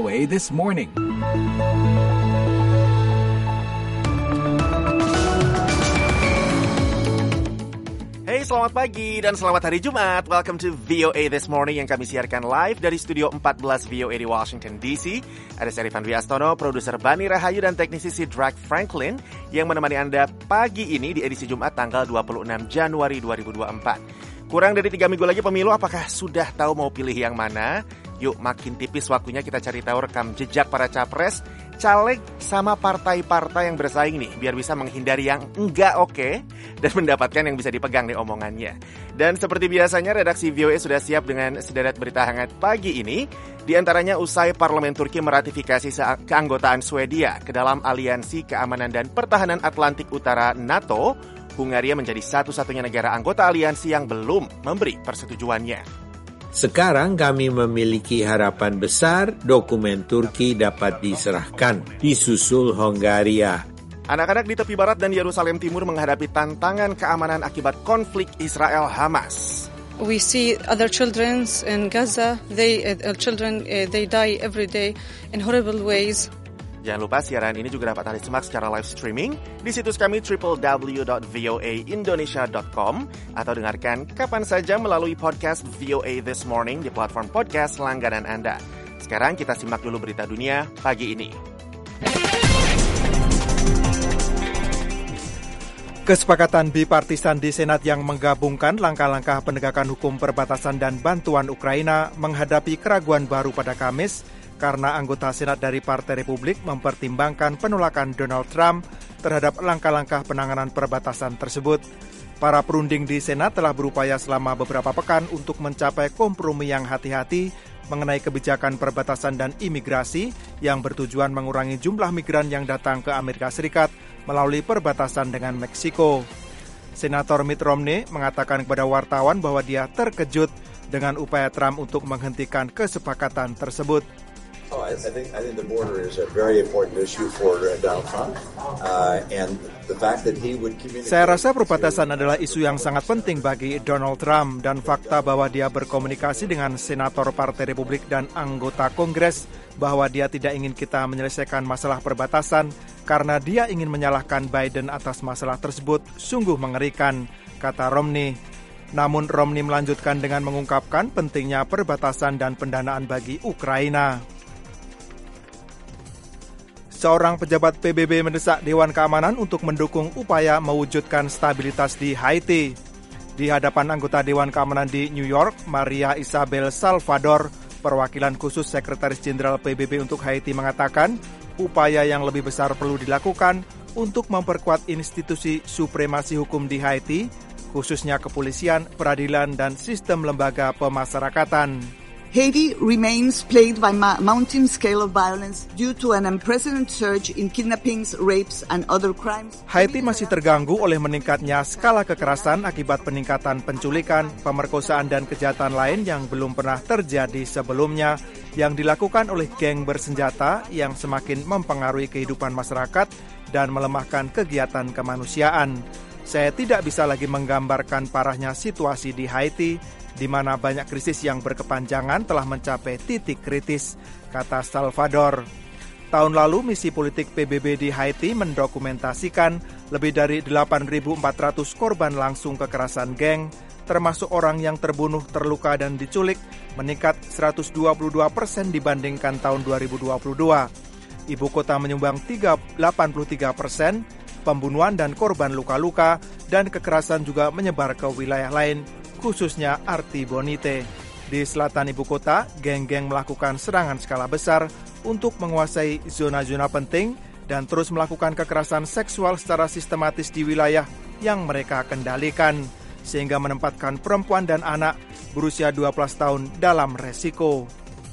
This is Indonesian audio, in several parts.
VOA This Morning. Hey, selamat pagi dan selamat hari Jumat. Welcome to VOA This Morning yang kami siarkan live dari Studio 14 VOA di Washington DC. Ada saya Rifan Wiastono, produser Bani Rahayu dan teknisi si Drake Franklin yang menemani Anda pagi ini di edisi Jumat tanggal 26 Januari 2024. Kurang dari 3 minggu lagi pemilu, apakah sudah tahu mau pilih yang mana? Yuk, makin tipis waktunya kita cari tahu rekam jejak para capres, caleg, sama partai-partai yang bersaing nih, biar bisa menghindari yang enggak oke dan mendapatkan yang bisa dipegang nih omongannya. Dan seperti biasanya, redaksi VOA sudah siap dengan sederet berita hangat pagi ini. Di antaranya usai Parlemen Turki meratifikasi keanggotaan Swedia ke dalam Aliansi Keamanan dan Pertahanan Atlantik Utara NATO, Hungaria menjadi satu-satunya negara anggota aliansi yang belum memberi persetujuannya. Sekarang kami memiliki harapan besar dokumen Turki dapat diserahkan, disusul Hongaria. Anak-anak di tepi barat dan Yerusalem Timur menghadapi tantangan keamanan akibat konflik Israel-Hamas. We see other children in Gaza, they die every day in horrible ways. Jangan lupa siaran ini juga dapat Anda simak secara live streaming di situs kami www.voaindonesia.com atau dengarkan kapan saja melalui podcast VOA This Morning di platform podcast langganan Anda. Sekarang kita simak dulu berita dunia pagi ini. Kesepakatan bipartisan di Senat yang menggabungkan langkah-langkah penegakan hukum perbatasan dan bantuan Ukraina menghadapi keraguan baru pada Kamis karena anggota Senat dari Partai Republik mempertimbangkan penolakan Donald Trump terhadap langkah-langkah penanganan perbatasan tersebut. Para perunding di Senat telah berupaya selama beberapa pekan untuk mencapai kompromi yang hati-hati mengenai kebijakan perbatasan dan imigrasi yang bertujuan mengurangi jumlah migran yang datang ke Amerika Serikat melalui perbatasan dengan Meksiko. Senator Mitt Romney mengatakan kepada wartawan bahwa dia terkejut dengan upaya Trump untuk menghentikan kesepakatan tersebut. I think the border is a very important issue for Donald Trump, and the fact that he would communicate. Saya rasa perbatasan adalah isu yang sangat penting bagi Donald Trump dan fakta bahwa dia berkomunikasi dengan senator Partai Republik dan anggota Kongres bahwa dia tidak ingin kita menyelesaikan masalah perbatasan karena dia ingin menyalahkan Biden atas masalah tersebut sungguh mengerikan, kata Romney. Namun Romney melanjutkan dengan mengungkapkan pentingnya perbatasan dan pendanaan bagi Ukraina. Seorang pejabat PBB mendesak Dewan Keamanan untuk mendukung upaya mewujudkan stabilitas di Haiti. Di hadapan anggota Dewan Keamanan di New York, Maria Isabel Salvador, perwakilan khusus Sekretaris Jenderal PBB untuk Haiti mengatakan, upaya yang lebih besar perlu dilakukan untuk memperkuat institusi supremasi hukum di Haiti, khususnya kepolisian, peradilan, dan sistem lembaga pemasyarakatan. Haiti remains plagued by mounting scale of violence due to an unprecedented surge in kidnappings, rapes, and other crimes. Haiti masih terganggu oleh meningkatnya skala kekerasan akibat peningkatan penculikan, pemerkosaan, dan kejahatan lain yang belum pernah terjadi sebelumnya yang dilakukan oleh geng bersenjata yang semakin mempengaruhi kehidupan masyarakat dan melemahkan kegiatan kemanusiaan. Saya tidak bisa lagi menggambarkan parahnya situasi di Haiti, di mana banyak krisis yang berkepanjangan telah mencapai titik kritis, kata Salvador. Tahun lalu, misi politik PBB di Haiti mendokumentasikan lebih dari 8.400 korban langsung kekerasan geng, termasuk orang yang terbunuh, terluka, dan diculik, meningkat 122% dibandingkan tahun 2022. Ibu kota menyumbang 83%, pembunuhan dan korban luka-luka, dan kekerasan juga menyebar ke wilayah lain, khususnya Artibonite. Di selatan ibu kota, geng-geng melakukan serangan skala besar untuk menguasai zona-zona penting dan terus melakukan kekerasan seksual secara sistematis di wilayah yang mereka kendalikan, sehingga menempatkan perempuan dan anak berusia 12 tahun dalam resiko.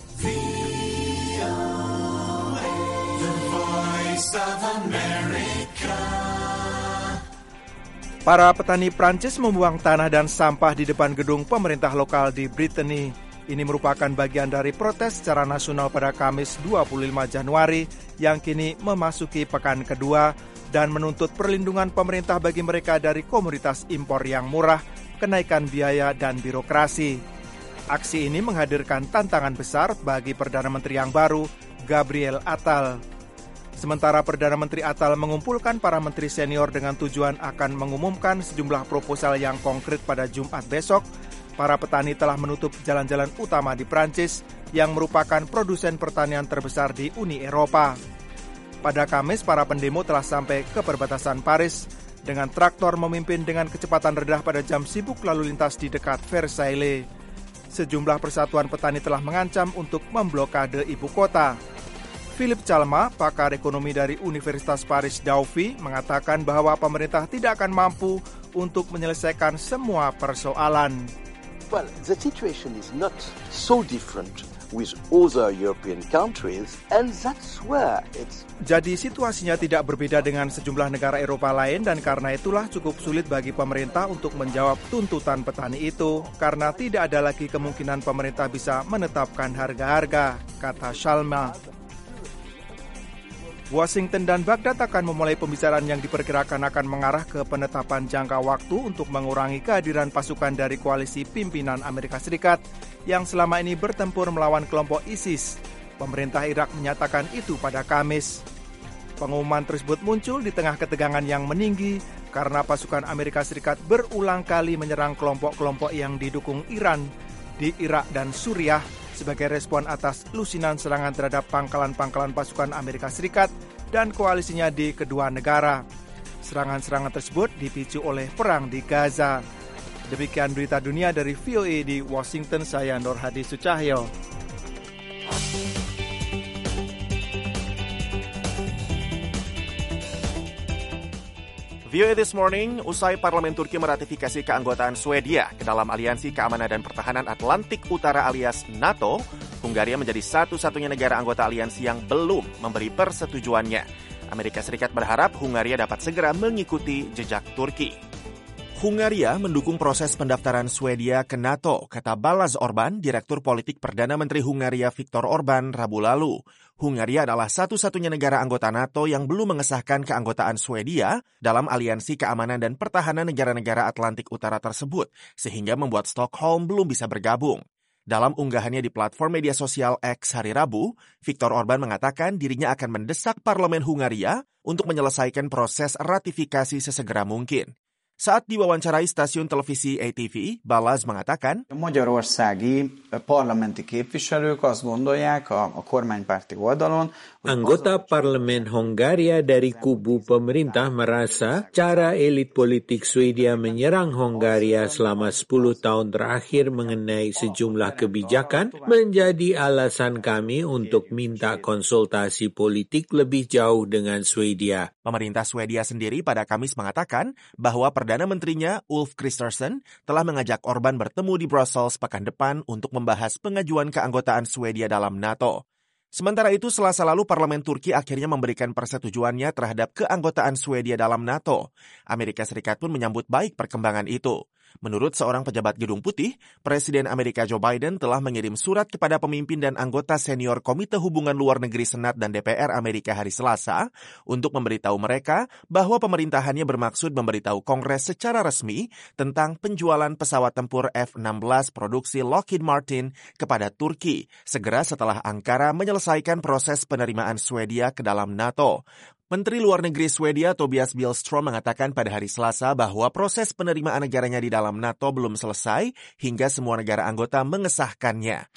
Para petani Prancis membuang tanah dan sampah di depan gedung pemerintah lokal di Brittany. Ini merupakan bagian dari protes secara nasional pada Kamis 25 Januari yang kini memasuki pekan kedua dan menuntut perlindungan pemerintah bagi mereka dari komoditas impor yang murah, kenaikan biaya, dan birokrasi. Aksi ini menghadirkan tantangan besar bagi Perdana Menteri yang baru, Gabriel Attal. Sementara Perdana Menteri Attal mengumpulkan para menteri senior dengan tujuan akan mengumumkan sejumlah proposal yang konkret pada Jumat besok, para petani telah menutup jalan-jalan utama di Prancis yang merupakan produsen pertanian terbesar di Uni Eropa. Pada Kamis, para pendemo telah sampai ke perbatasan Paris dengan traktor memimpin dengan kecepatan rendah pada jam sibuk lalu lintas di dekat Versailles. Sejumlah persatuan petani telah mengancam untuk memblokade ibu kota. Philip Chalma, pakar ekonomi dari Universitas Paris Dauphine, mengatakan bahwa pemerintah tidak akan mampu untuk menyelesaikan semua persoalan. Well, the situation is not so different with other European countries, and that's where it's... Jadi situasinya tidak berbeda dengan sejumlah negara Eropa lain, dan karena itulah cukup sulit bagi pemerintah untuk menjawab tuntutan petani itu, karena tidak ada lagi kemungkinan pemerintah bisa menetapkan harga-harga, kata Chalma. Washington dan Baghdad akan memulai pembicaraan yang diperkirakan akan mengarah ke penetapan jangka waktu untuk mengurangi kehadiran pasukan dari koalisi pimpinan Amerika Serikat yang selama ini bertempur melawan kelompok ISIS. Pemerintah Irak menyatakan itu pada Kamis. Pengumuman tersebut muncul di tengah ketegangan yang meninggi karena pasukan Amerika Serikat berulang kali menyerang kelompok-kelompok yang didukung Iran di Irak dan Suriah sebagai respon atas lusinan serangan terhadap pangkalan-pangkalan pasukan Amerika Serikat dan koalisinya di kedua negara. Serangan-serangan tersebut dipicu oleh perang di Gaza. Demikian berita dunia dari VOA di Washington, saya Nur Hadi Sucahyo. VOA This Morning, usai Parlemen Turki meratifikasi keanggotaan Swedia ke dalam Aliansi Keamanan dan Pertahanan Atlantik Utara alias NATO, Hungaria menjadi satu-satunya negara anggota aliansi yang belum memberi persetujuannya. Amerika Serikat berharap Hungaria dapat segera mengikuti jejak Turki. Hungaria mendukung proses pendaftaran Swedia ke NATO, kata Balázs Orbán, Direktur Politik Perdana Menteri Hungaria Viktor Orbán, Rabu lalu. Hungaria adalah satu-satunya negara anggota NATO yang belum mengesahkan keanggotaan Swedia dalam Aliansi Keamanan dan Pertahanan negara-negara Atlantik Utara tersebut, sehingga membuat Stockholm belum bisa bergabung. Dalam unggahannya di platform media sosial X hari Rabu, Viktor Orbán mengatakan dirinya akan mendesak Parlemen Hungaria untuk menyelesaikan proses ratifikasi sesegera mungkin. Saat diwawancarai stasiun televisi ATV, Balázs mengatakan, Magyarországi parlamenti képviselők azt gondolják a kormánypárti oldalon, anggota parlemen Hongaria dari kubu pemerintah merasa cara elit politik Swedia menyerang Hongaria selama 10 tahun terakhir mengenai sejumlah kebijakan menjadi alasan kami untuk minta konsultasi politik lebih jauh dengan Swedia. Pemerintah Swedia sendiri pada Kamis mengatakan bahwa Perdana Menterinya Ulf Kristersson telah mengajak Orbán bertemu di Brussels pekan depan untuk membahas pengajuan keanggotaan Swedia dalam NATO. Sementara itu, Selasa lalu Parlemen Turki akhirnya memberikan persetujuannya terhadap keanggotaan Swedia dalam NATO. Amerika Serikat pun menyambut baik perkembangan itu. Menurut seorang pejabat Gedung Putih, Presiden Amerika Joe Biden telah mengirim surat kepada pemimpin dan anggota senior Komite Hubungan Luar Negeri Senat dan DPR Amerika hari Selasa untuk memberitahu mereka bahwa pemerintahannya bermaksud memberitahu Kongres secara resmi tentang penjualan pesawat tempur F-16 produksi Lockheed Martin kepada Turki segera setelah Ankara menyelesaikan proses penerimaan Swedia ke dalam NATO. Menteri Luar Negeri Swedia Tobias Billström mengatakan pada hari Selasa bahwa proses penerimaan negaranya di dalam NATO belum selesai hingga semua negara anggota mengesahkannya.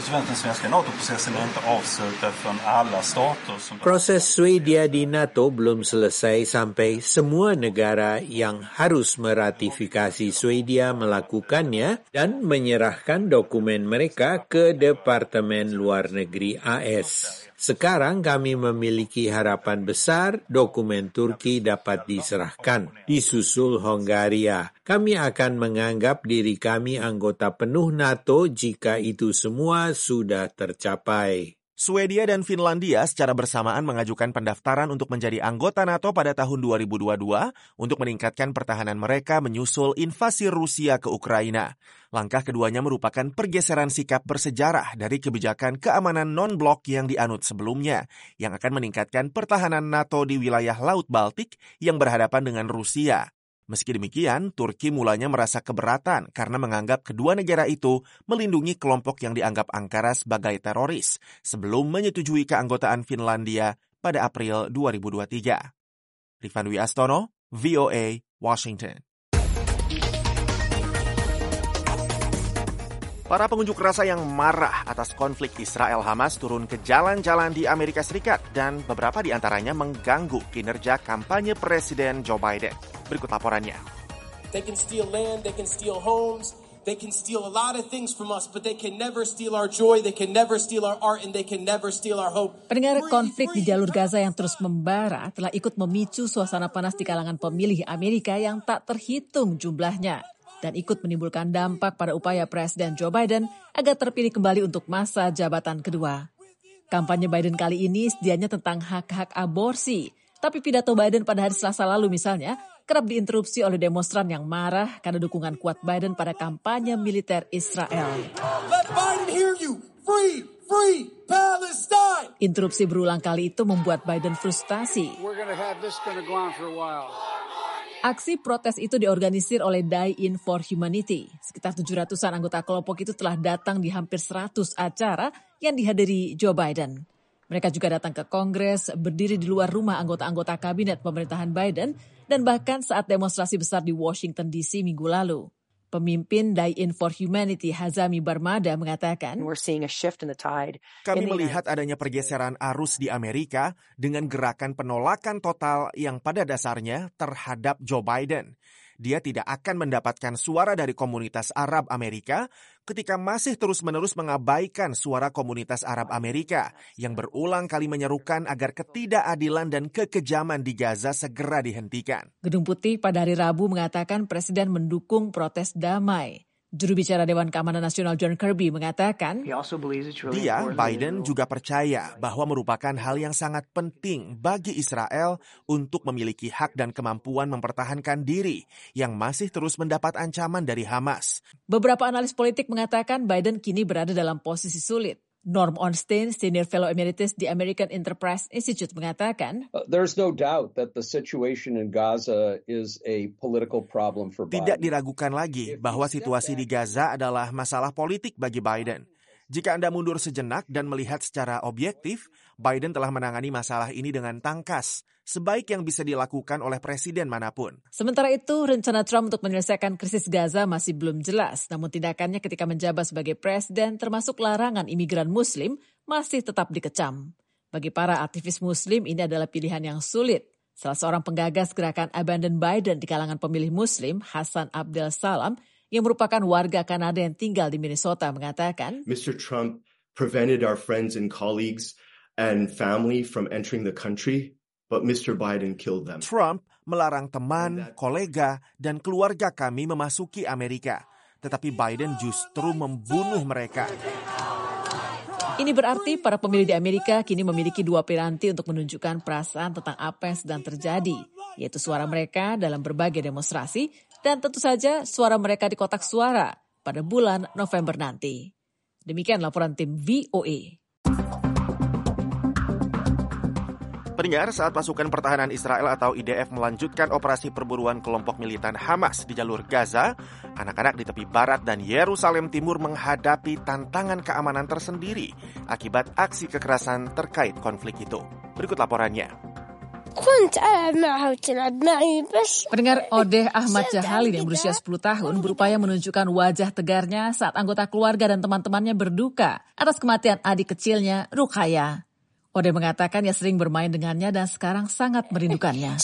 Proses Swedia di NATO belum selesai sampai semua negara yang harus meratifikasi Swedia melakukannya dan menyerahkan dokumen mereka ke Departemen Luar Negeri AS. Sekarang kami memiliki harapan besar dokumen Turki dapat diserahkan. Disusul Hongaria. Kami akan menganggap diri kami anggota penuh NATO jika itu semua sudah tercapai. Swedia dan Finlandia secara bersamaan mengajukan pendaftaran untuk menjadi anggota NATO pada tahun 2022 untuk meningkatkan pertahanan mereka menyusul invasi Rusia ke Ukraina. Langkah keduanya merupakan pergeseran sikap bersejarah dari kebijakan keamanan non-blok yang dianut sebelumnya, yang akan meningkatkan pertahanan NATO di wilayah Laut Baltik yang berhadapan dengan Rusia. Meski demikian, Turki mulanya merasa keberatan karena menganggap kedua negara itu melindungi kelompok yang dianggap Ankara sebagai teroris sebelum menyetujui keanggotaan Finlandia pada April 2023. Rifan Dwi Astono, VOA, Washington. Para pengunjuk rasa yang marah atas konflik Israel-Hamas turun ke jalan-jalan di Amerika Serikat dan beberapa di antaranya mengganggu kinerja kampanye Presiden Joe Biden. Berikut laporannya. They can steal land, they can steal homes, they can steal a lot of things from us, but they can never steal our joy, they can never steal our art, and they can never steal our hope. Pendengar, konflik di jalur Gaza yang terus membara telah ikut memicu suasana panas di kalangan pemilih Amerika yang tak terhitung jumlahnya dan ikut menimbulkan dampak pada upaya Presiden Joe Biden agar terpilih kembali untuk masa jabatan kedua. Kampanye Biden kali ini sedianya tentang hak-hak aborsi, tapi pidato Biden pada hari Selasa lalu misalnya kerap diinterupsi oleh demonstran yang marah karena dukungan kuat Biden pada kampanye militer Israel. Let Biden hear you. Free, free Palestine. Interupsi berulang kali itu membuat Biden frustasi. Aksi protes itu diorganisir oleh Die In for Humanity. Sekitar 700-an anggota kelompok itu telah datang di hampir 100 acara yang dihadiri Joe Biden. Mereka juga datang ke Kongres, berdiri di luar rumah anggota-anggota kabinet pemerintahan Biden, dan bahkan saat demonstrasi besar di Washington DC minggu lalu. Pemimpin Die In for Humanity Hazami Barmada mengatakan, kami melihat adanya pergeseran arus di Amerika dengan gerakan penolakan total yang pada dasarnya terhadap Joe Biden. Dia tidak akan mendapatkan suara dari komunitas Arab Amerika ketika masih terus-menerus mengabaikan suara komunitas Arab Amerika yang berulang kali menyerukan agar ketidakadilan dan kekejaman di Gaza segera dihentikan. Gedung Putih pada hari Rabu mengatakan Presiden mendukung protes damai. Juru bicara Dewan Keamanan Nasional John Kirby mengatakan, Biden juga percaya bahwa merupakan hal yang sangat penting bagi Israel untuk memiliki hak dan kemampuan mempertahankan diri yang masih terus mendapat ancaman dari Hamas. Beberapa analis politik mengatakan Biden kini berada dalam posisi sulit. Norm Ornstein, Senior Fellow Emeritus di American Enterprise Institute mengatakan, There's no doubt that the situation in Gaza is a political problem for Biden. Tidak diragukan lagi bahwa situasi di Gaza adalah masalah politik bagi Biden. Jika Anda mundur sejenak dan melihat secara objektif, Biden telah menangani masalah ini dengan tangkas, sebaik yang bisa dilakukan oleh presiden manapun. Sementara itu, rencana Trump untuk menyelesaikan krisis Gaza masih belum jelas. Namun tindakannya ketika menjabat sebagai presiden, termasuk larangan imigran Muslim, masih tetap dikecam. Bagi para aktivis Muslim, ini adalah pilihan yang sulit. Salah seorang penggagas gerakan Abandon Biden di kalangan pemilih Muslim, Hassan Abdel Salam, yang merupakan warga Kanada yang tinggal di Minnesota, mengatakan, Mr. Trump prevented our friends and colleagues and family from entering the country, but Mr. Biden killed them. Trump melarang teman, kolega, dan keluarga kami memasuki Amerika, tetapi Biden justru membunuh mereka. Ini berarti para pemilih di Amerika kini memiliki dua piranti untuk menunjukkan perasaan tentang apa yang sedang terjadi, yaitu suara mereka dalam berbagai demonstrasi dan tentu saja suara mereka di kotak suara pada bulan November nanti. Demikian laporan tim VOA. Pendengar, saat pasukan pertahanan Israel atau IDF melanjutkan operasi perburuan kelompok militan Hamas di jalur Gaza, anak-anak di tepi barat dan Yerusalem Timur menghadapi tantangan keamanan tersendiri akibat aksi kekerasan terkait konflik itu. Berikut laporannya. Pendengar, Odeh Ahmad Jahalin yang berusia 10 tahun berupaya menunjukkan wajah tegarnya saat anggota keluarga dan teman-temannya berduka atas kematian adik kecilnya, Ruqayyah. Odeh mengatakan ia sering bermain dengannya dan sekarang sangat merindukannya.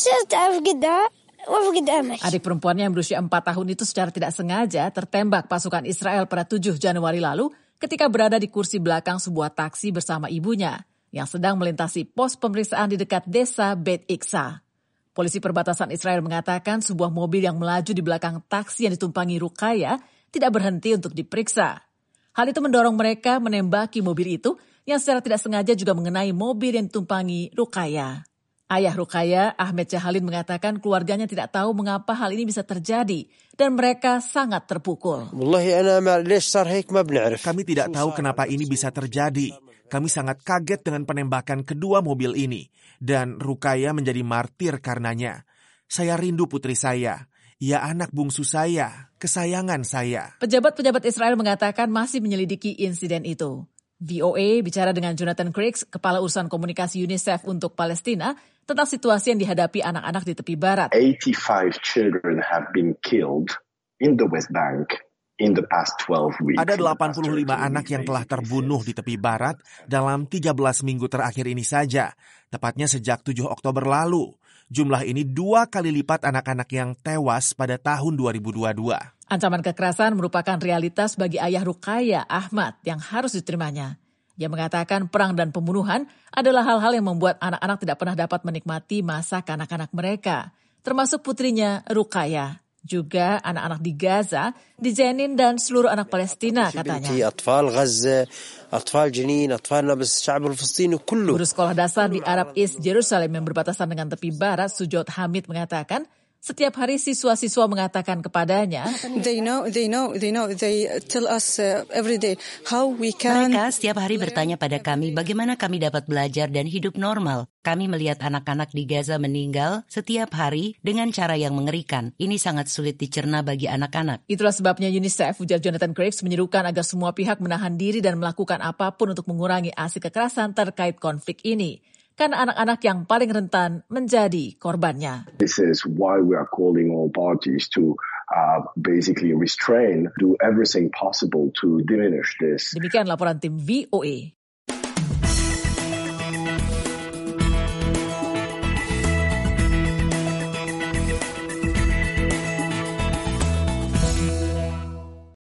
Adik perempuannya yang berusia 4 tahun itu secara tidak sengaja tertembak pasukan Israel pada 7 Januari lalu ketika berada di kursi belakang sebuah taksi bersama ibunya yang sedang melintasi pos pemeriksaan di dekat desa Beit Iksa. Polisi perbatasan Israel mengatakan sebuah mobil yang melaju di belakang taksi yang ditumpangi Ruqayyah tidak berhenti untuk diperiksa. Hal itu mendorong mereka menembaki mobil itu yang secara tidak sengaja juga mengenai mobil yang ditumpangi Ruqayyah. Ayah Ruqayyah, Ahmed Jahalin, mengatakan keluarganya tidak tahu mengapa hal ini bisa terjadi dan mereka sangat terpukul. Kami tidak tahu kenapa ini bisa terjadi. Kami sangat kaget dengan penembakan kedua mobil ini dan Ruqayyah menjadi martir karenanya. Saya rindu putri saya. Ya anak bungsu saya, kesayangan saya. Pejabat-pejabat Israel mengatakan masih menyelidiki insiden itu. VOA bicara dengan Jonathan Craigs, Kepala Urusan Komunikasi UNICEF untuk Palestina, tentang situasi yang dihadapi anak-anak di tepi barat. 85 children have been killed in the West Bank in the past 12 weeks. Ada 85 anak yang telah terbunuh di tepi barat dalam 13 minggu terakhir ini saja, tepatnya sejak 7 Oktober lalu. Jumlah ini 2 kali lipat anak-anak yang tewas pada tahun 2022. Ancaman kekerasan merupakan realitas bagi ayah Ruqayyah Ahmad yang harus diterimanya. Ia mengatakan perang dan pembunuhan adalah hal-hal yang membuat anak-anak tidak pernah dapat menikmati masa kanak-kanak mereka, termasuk putrinya Ruqayyah. Juga anak-anak di Gaza, di Jenin dan seluruh anak Palestina, katanya. Guru sekolah dasar di Arab East Jerusalem yang berbatasan dengan tepi barat, Sujud Hamid, mengatakan setiap hari siswa-siswa mengatakan kepadanya, They tell us every day how we can. Mereka setiap hari bertanya pada kami bagaimana kami dapat belajar dan hidup normal. Kami melihat anak-anak di Gaza meninggal setiap hari dengan cara yang mengerikan. Ini sangat sulit dicerna bagi anak-anak. Itulah sebabnya UNICEF, ujar Jonathan Craigs, menyerukan agar semua pihak menahan diri dan melakukan apapun untuk mengurangi aksi kekerasan terkait konflik ini. Karena anak-anak yang paling rentan menjadi korbannya. This is why we are calling all parties to basically restrain, do everything possible to diminish this. Demikian laporan tim VOA.